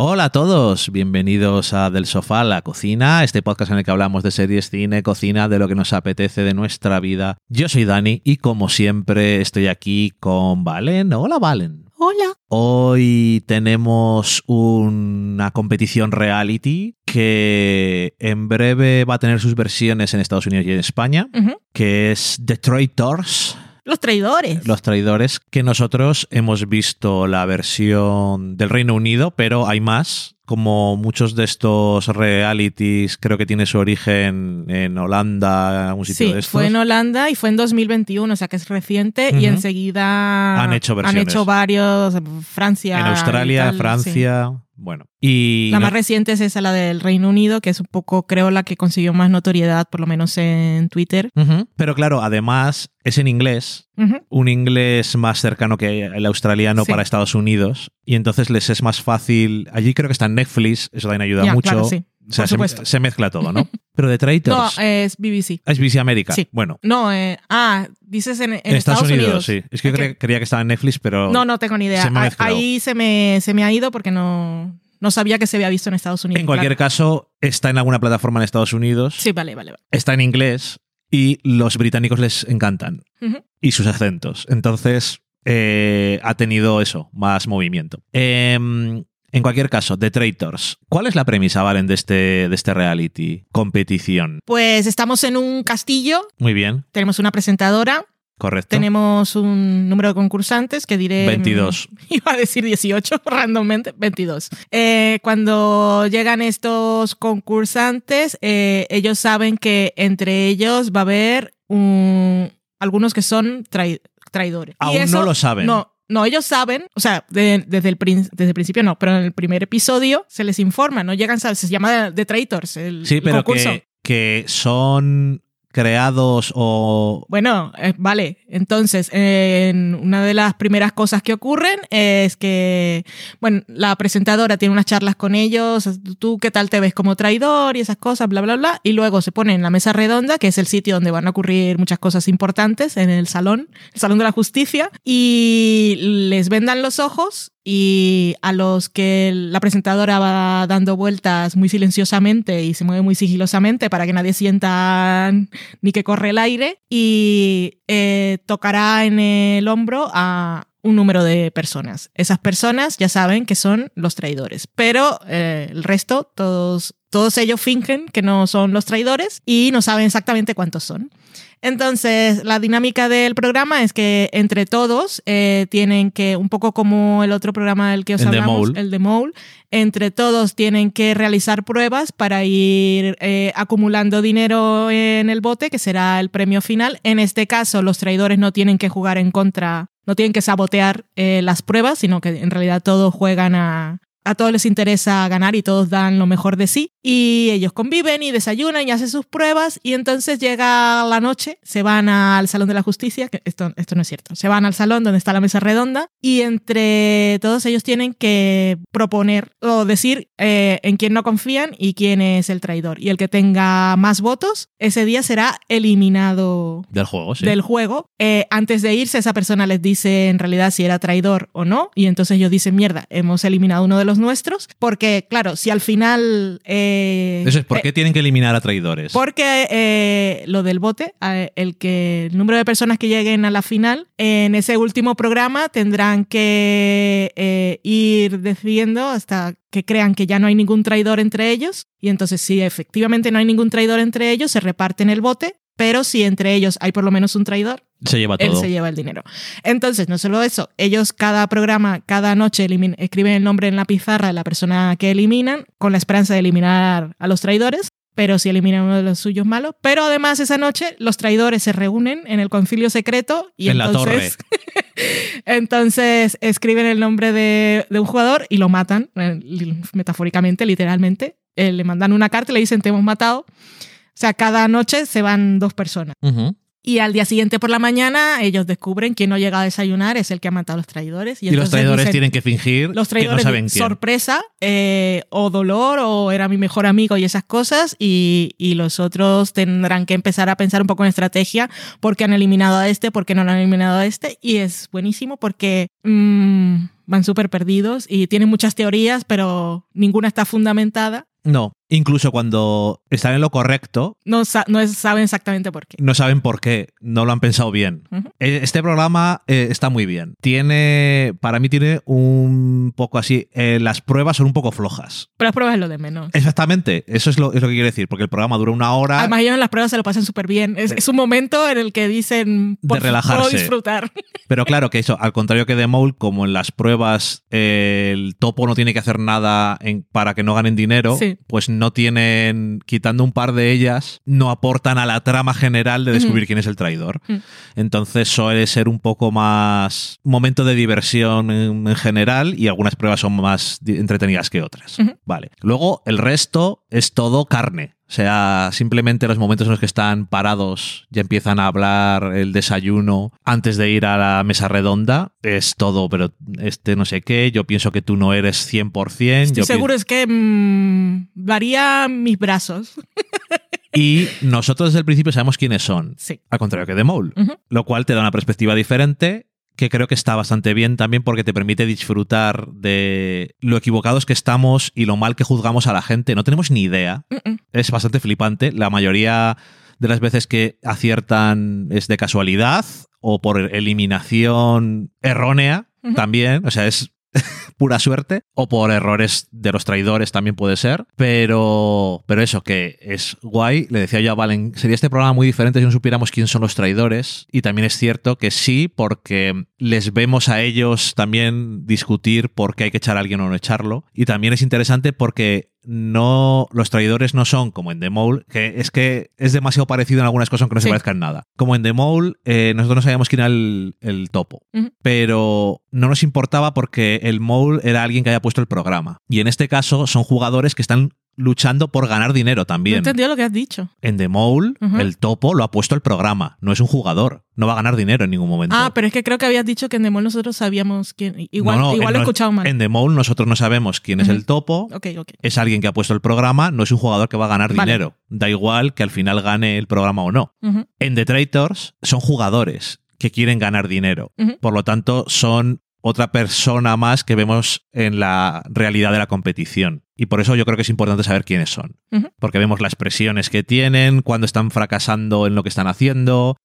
Hola a todos, bienvenidos a Del Sofá a la Cocina, este podcast en el que hablamos de series, cine, cocina, de lo que nos apetece de nuestra vida. Yo soy Dani y como siempre estoy aquí con Valen. Hola Valen. Hola. Hoy tenemos una competición reality que en breve va a tener sus versiones en Estados Unidos y en España, que es The Traitors. Los traidores. Los traidores, que nosotros hemos visto la versión del Reino Unido, pero hay más. Como muchos de estos realities, creo que tiene su origen en Holanda, un sitio de estos. Sí, fue en Holanda y fue en 2021, o sea que es reciente, y enseguida han hecho versiones. Han hecho varios, Francia. En Australia, tal, Francia, sí. Bueno. Y la más reciente es esa, la del Reino Unido, que es un poco, creo, la que consiguió más notoriedad, por lo menos en Twitter. Pero claro, además es en inglés, un inglés más cercano que el australiano para Estados Unidos, y entonces les es más fácil. Allí creo que está en Netflix, eso también ayuda mucho. Claro, sí. O sea, se mezcla todo, ¿no? Pero The Traitors... No, es BBC. Es BBC América. Sí. Bueno. No, dices en Estados Unidos. Sí. Es que yo creía que estaba en Netflix, pero... No tengo ni idea. Ahí se me ha ido porque no sabía que se había visto en Estados Unidos. En cualquier caso, está en alguna plataforma en Estados Unidos. Sí, vale. Está en inglés y los británicos les encantan. Y sus acentos. Entonces, ha tenido eso, más movimiento. En cualquier caso, The Traitors. ¿Cuál es la premisa, Valen, de este reality competición? Pues estamos en un castillo. Muy bien. Tenemos una presentadora. Correcto. Tenemos un número de concursantes que diré... 22. Iba a decir 18, randommente. 22. Cuando llegan estos concursantes, ellos saben que entre ellos va a haber algunos que son traidores. Aún no lo saben. No, ellos saben, o sea, desde el principio no, pero en el primer episodio se les informa, no llegan, se llama The Traitors, el concurso. Que son creados o... Bueno, vale, entonces una de las primeras cosas que ocurren es que, bueno, la presentadora tiene unas charlas con ellos, tú qué tal te ves como traidor y esas cosas, bla, bla, bla, y luego se ponen en la mesa redonda, que es el sitio donde van a ocurrir muchas cosas importantes, en el Salón de la Justicia, y les vendan los ojos. Y a los que la presentadora va dando vueltas muy silenciosamente y se mueve muy sigilosamente para que nadie sienta ni que corre el aire, y tocará en el hombro a un número de personas. Esas personas ya saben que son los traidores, pero el resto, todos ellos fingen que no son los traidores y no saben exactamente cuántos son. Entonces, la dinámica del programa es que entre todos tienen que, un poco como el otro programa del que os hablamos, el de Mole, entre todos tienen que realizar pruebas para ir acumulando dinero en el bote, que será el premio final. En este caso, los traidores no tienen que jugar en contra, no tienen que sabotear las pruebas, sino que en realidad todos juegan a todos les interesa ganar y todos dan lo mejor de sí. Y ellos conviven y desayunan y hacen sus pruebas, y entonces llega la noche, se van al Salón de la Justicia, que esto no es cierto, se van al salón donde está la mesa redonda, y entre todos ellos tienen que proponer o decir en quién no confían y quién es el traidor. Y el que tenga más votos, ese día será eliminado del juego. Sí. Del juego. Antes de irse, esa persona les dice en realidad si era traidor o no, y entonces ellos dicen, mierda, hemos eliminado uno de los nuestros, porque claro, si al final... Eso es, ¿por qué tienen que eliminar a traidores? Porque lo del bote, el número de personas que lleguen a la final, en ese último programa tendrán que ir decidiendo hasta que crean que ya no hay ningún traidor entre ellos, y entonces si efectivamente no hay ningún traidor entre ellos, se reparten el bote, pero si entre ellos hay por lo menos un traidor, se lleva todo. Él se lleva el dinero. Entonces, no solo eso, ellos cada programa, cada noche escriben el nombre en la pizarra de la persona que eliminan, con la esperanza de eliminar a los traidores, pero si eliminan uno de los suyos malos. Pero además esa noche los traidores se reúnen en el concilio secreto y en entonces... la torre. Entonces escriben el nombre de un jugador y lo matan, metafóricamente, literalmente. Le mandan una carta y le dicen, te hemos matado. O sea, cada noche se van 2 personas. Y al día siguiente por la mañana ellos descubren que no llega a desayunar es el que ha matado a los traidores. Y los traidores tienen que fingir los traidores que no saben quién. Sorpresa, o dolor, o era mi mejor amigo y esas cosas. Y los otros tendrán que empezar a pensar un poco en estrategia. ¿Por qué han eliminado a este? ¿Por qué no lo han eliminado a este? Y es buenísimo porque... van súper perdidos y tienen muchas teorías, pero ninguna está fundamentada. No, incluso cuando están en lo correcto, no saben exactamente por qué. No saben por qué, no lo han pensado bien. Uh-huh. Este programa está muy bien. Para mí tiene un poco así, las pruebas son un poco flojas. Pero las pruebas es lo de menos. Exactamente, eso es lo que quiero decir, porque el programa dura 1 hora. Además ellos en las pruebas se lo pasan súper bien. Es un momento en el que dicen, de relajarse. Puedo disfrutar. Pero claro que eso, al contrario que The Mole, como en las pruebas el topo no tiene que hacer nada para que no ganen dinero, sí. Pues no tienen, quitando un par de ellas, no aportan a la trama general de descubrir quién es el traidor. Entonces suele ser un poco más momento de diversión en general y algunas pruebas son más entretenidas que otras. Vale. Luego el resto es todo carne. O sea, simplemente los momentos en los que están parados ya empiezan a hablar el desayuno antes de ir a la mesa redonda. Es todo, pero no sé qué, yo pienso que tú no eres 100%. Estoy seguro, es que varía mis brazos. Y nosotros desde el principio sabemos quiénes son. Sí. Al contrario que The Mole. Lo cual te da una perspectiva diferente que creo que está bastante bien también porque te permite disfrutar de lo equivocados que estamos y lo mal que juzgamos a la gente. No tenemos ni idea. Es bastante flipante. La mayoría de las veces que aciertan es de casualidad o por eliminación errónea también. O sea, es pura suerte, o por errores de los traidores también puede ser, pero eso que es guay. Le decía yo a Valen, sería este programa muy diferente si no supiéramos quién son los traidores, y también es cierto que sí, porque les vemos a ellos también discutir por qué hay que echar a alguien o no echarlo, y también es interesante porque los traidores no son como en The Mole, que es demasiado parecido en algunas cosas aunque no se parezcan en nada. Como en The Mole, nosotros no sabíamos quién era el topo, pero no nos importaba porque el Mole era alguien que haya puesto el programa. Y en este caso son jugadores que están luchando por ganar dinero también. No entendí lo que has dicho. En The Mole, el topo lo ha puesto el programa, no es un jugador. No va a ganar dinero en ningún momento. Ah, pero es que creo que habías dicho que en The Mole nosotros sabíamos quién. Igual lo he escuchado mal. En The Mole nosotros no sabemos quién es el topo. Okay. Es alguien que ha puesto el programa, no es un jugador que va a ganar dinero. Da igual que al final gane el programa o no. En The Traitors son jugadores que quieren ganar dinero. Por lo tanto, son otra persona más que vemos en la realidad de la competición. Y por eso yo creo que es importante saber quiénes son. Porque vemos las presiones que tienen, cuando están fracasando en lo que están haciendo,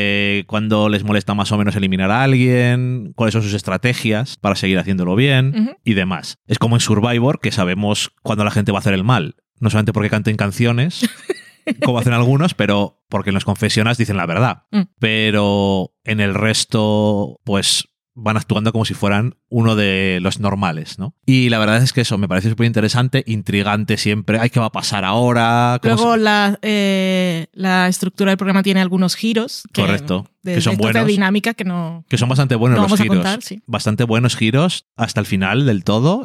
cuando les molesta más o menos eliminar a alguien, cuáles son sus estrategias para seguir haciéndolo bien y demás. Es como en Survivor, que sabemos cuándo la gente va a hacer el mal. No solamente porque canten canciones, como hacen algunos, pero porque en los confesionas dicen la verdad. Pero en el resto, pues van actuando como si fueran uno de los normales, ¿no? Y la verdad es que eso me parece súper interesante, intrigante siempre. Ay, ¿qué va a pasar ahora? Luego la estructura del programa tiene algunos giros. Correcto. Que son buenos. De dinámica que no... Que son bastante buenos los giros. Contar, sí. Bastante buenos giros hasta el final del todo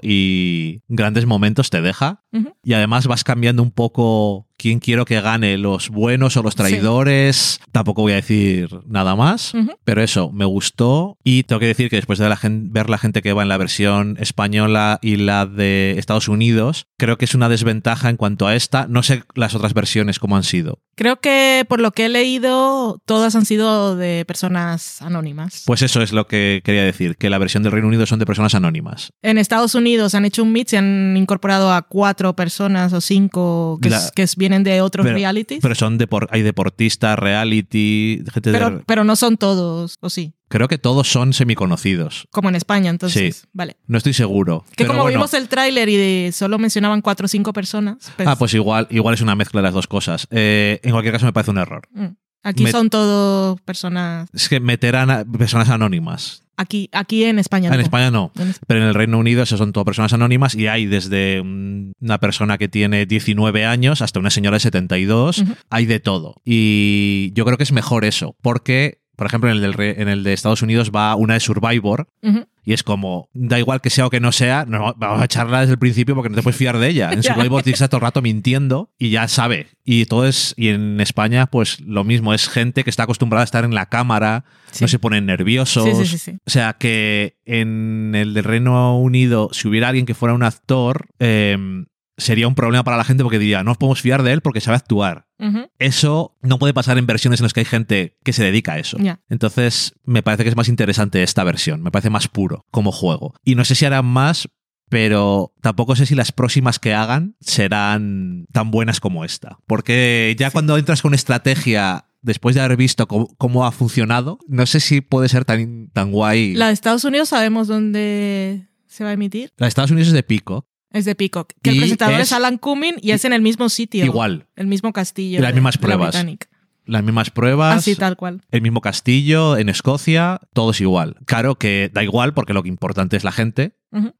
y grandes momentos te deja. Y además vas cambiando un poco quién quiero que gane, los buenos o los traidores. Sí. Tampoco voy a decir nada más, pero eso, me gustó. Y tengo que decir que después de ver la gente que va en la versión española y la de Estados Unidos, creo que es una desventaja en cuanto a esta. No sé las otras versiones cómo han sido. Creo que por lo que he leído, todas han sido de personas anónimas. Pues eso es lo que quería decir, que la versión del Reino Unido son de personas anónimas. En Estados Unidos han hecho un mix y han incorporado a 4 personas o 5 que vienen de otros realities. Pero hay deportistas, reality, gente pero no son todos, ¿o sí? Creo que todos son semiconocidos. Como en España, entonces. Sí. Vale. No estoy seguro. Que como vimos el tráiler y solo mencionaban 4 o 5 personas. Pues igual es una mezcla de las dos cosas. En cualquier caso me parece un error. Aquí son todos personas... Es que meter a personas anónimas. Aquí en España no. En España no. Pero en el Reino Unido esos son todas personas anónimas y hay desde una persona que tiene 19 años hasta una señora de 72. Hay de todo. Y yo creo que es mejor eso, porque... Por ejemplo, en el de Estados Unidos va una de Survivor y es como, da igual que sea o que no sea, no, vamos a echarla desde el principio porque no te puedes fiar de ella. En Survivor tienes que estar todo el rato mintiendo y ya sabe. Y en España, pues lo mismo, es gente que está acostumbrada a estar en la cámara, no se ponen nerviosos. Sí. O sea que en el del Reino Unido, si hubiera alguien que fuera un actor... sería un problema para la gente porque diría, no os podemos fiar de él porque sabe actuar. Eso no puede pasar en versiones en las que hay gente que se dedica a eso. Entonces, me parece que es más interesante esta versión. Me parece más puro como juego. Y no sé si harán más, pero tampoco sé si las próximas que hagan serán tan buenas como esta. Porque ya cuando entras con estrategia, después de haber visto cómo ha funcionado, no sé si puede ser tan guay. La de Estados Unidos sabemos dónde se va a emitir. La de Estados Unidos es de Peacock. Es de Peacock. Que el presentador es Alan Cumming y es en el mismo sitio. Igual. El mismo castillo. Y las mismas pruebas. Las mismas pruebas. Así, tal cual. El mismo castillo, en Escocia, todo es igual. Claro que da igual porque lo que importante es la gente,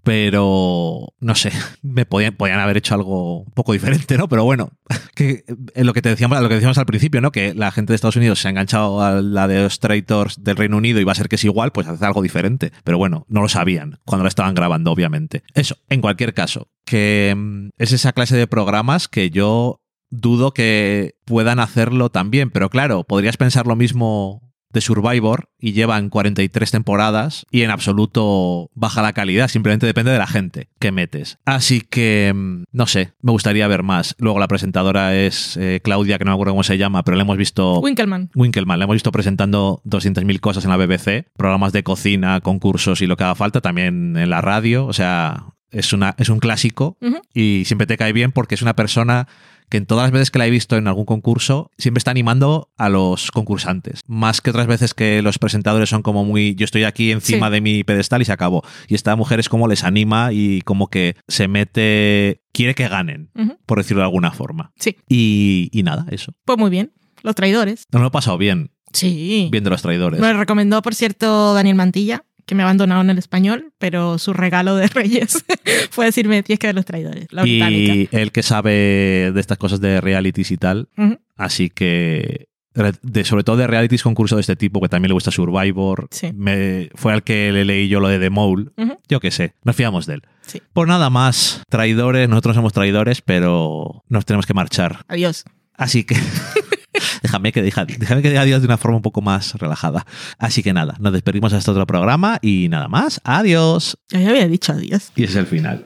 pero no sé, podían haber hecho algo un poco diferente, ¿no? Pero bueno, que lo que decíamos al principio, ¿no? Que la gente de Estados Unidos se ha enganchado a la de los traitors del Reino Unido y va a ser que es igual, pues hacer algo diferente. Pero bueno, no lo sabían cuando lo estaban grabando, obviamente. Eso, en cualquier caso, que es esa clase de programas que yo dudo que puedan hacerlo también, pero claro, podrías pensar lo mismo de Survivor y llevan 43 temporadas y en absoluto baja la calidad, simplemente depende de la gente que metes. Así que, no sé, me gustaría ver más. Luego la presentadora es Claudia, que no me acuerdo cómo se llama, pero la hemos visto... Winkelmann, la hemos visto presentando 200.000 cosas en la BBC, programas de cocina, concursos y lo que haga falta, también en la radio, o sea, es un clásico y siempre te cae bien porque es una persona que en todas las veces que la he visto en algún concurso siempre está animando a los concursantes. Más que otras veces que los presentadores son como muy... Yo estoy aquí encima de mi pedestal y se acabó. Y esta mujer es como les anima y como que se mete... Quiere que ganen, por decirlo de alguna forma. Sí. Y nada, eso. Pues muy bien. Los traidores. No me lo he pasado bien. Sí. Viendo los traidores. Me lo recomendó, por cierto, Daniel Mantilla, que me ha abandonado en el español, pero su regalo de Reyes fue decirme, tienes que ver Los Traidores, la británica. Y él que sabe de estas cosas de realities y tal, así que sobre todo de realities concurso de este tipo, que también le gusta Survivor, fue al que le leí yo lo de The Mole, yo qué sé, nos fiamos de él. Sí. Pues nada más, traidores, nosotros somos traidores, pero nos tenemos que marchar. Adiós. Así que... Déjame que diga adiós de una forma un poco más relajada. Así que nada, nos despedimos hasta otro programa y nada más. Adiós. Ya había dicho adiós. Y ese es el final.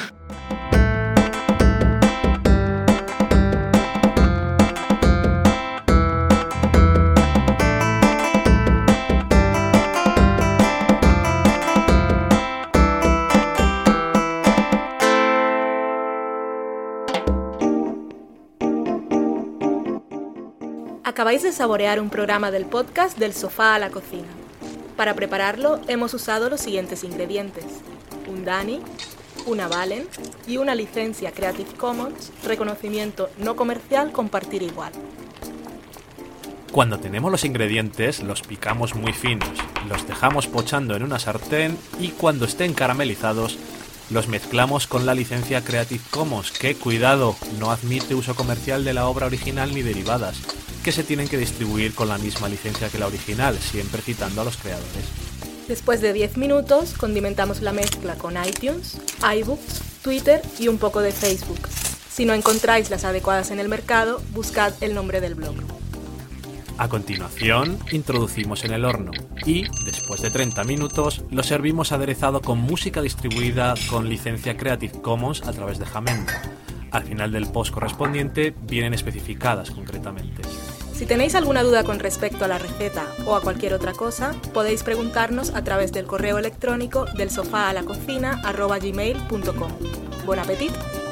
Acabáis de saborear un programa del podcast Del Sofá a la Cocina. Para prepararlo hemos usado los siguientes ingredientes: un Dani, una Valen y una licencia Creative Commons, reconocimiento no comercial, compartir igual. Cuando tenemos los ingredientes, los picamos muy finos, los dejamos pochando en una sartén y cuando estén caramelizados, los mezclamos con la licencia Creative Commons, que, cuidado, no admite uso comercial de la obra original ni derivadas, que se tienen que distribuir con la misma licencia que la original, siempre citando a los creadores. Después de 10 minutos, condimentamos la mezcla con iTunes, iBooks, Twitter y un poco de Facebook. Si no encontráis las adecuadas en el mercado, buscad el nombre del blog. A continuación, introducimos en el horno y, después de 30 minutos, lo servimos aderezado con música distribuida con licencia Creative Commons a través de Jamendo. Al final del post correspondiente vienen especificadas concretamente. Si tenéis alguna duda con respecto a la receta o a cualquier otra cosa, podéis preguntarnos a través del correo electrónico delsofaalacocina@gmail.com. ¡Bon appetit!